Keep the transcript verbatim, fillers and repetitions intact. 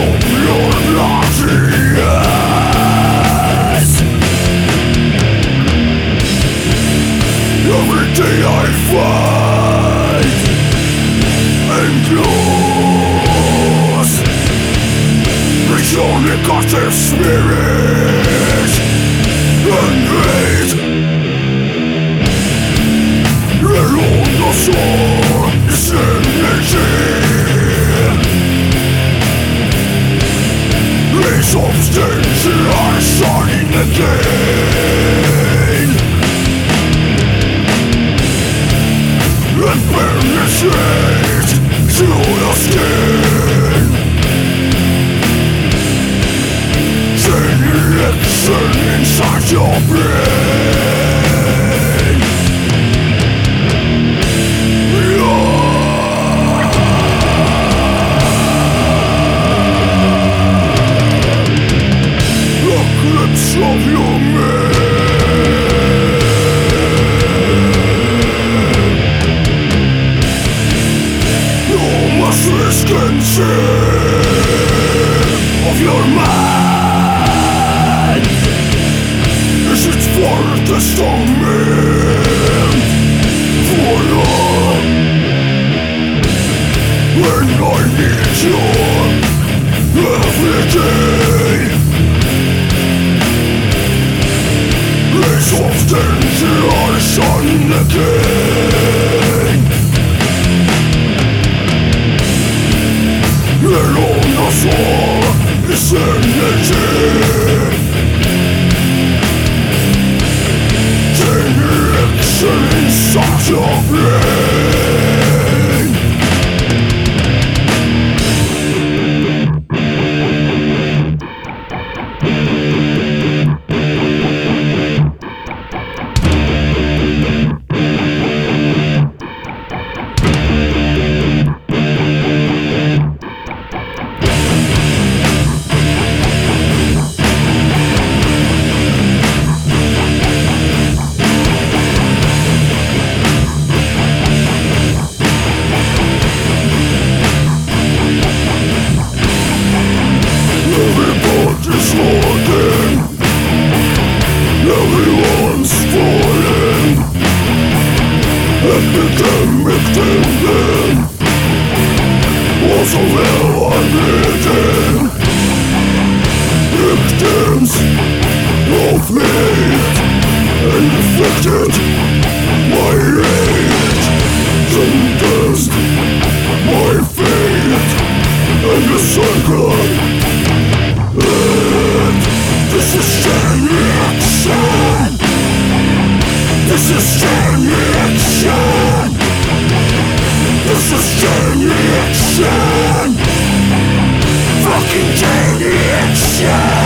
Spirit and hate. Alone the soul is energy. Rays of danger are shining again, and penetrate to the skin. Reaction inside your brain. The eclipse of your mind. You must risk and share of your mind. Is it for the torment, for love? When I need you every day, rays of danger are shining again. Alone the soul is energy. Inside your brain. Everybody's looking, everyone's falling. Epidemic thinking, also hell I'm living. Victims of hate, infected by hate. Sentenced by fate, and the cycle. This is chain reaction. This is chain reaction. This is chain reaction. Fucking chain reaction.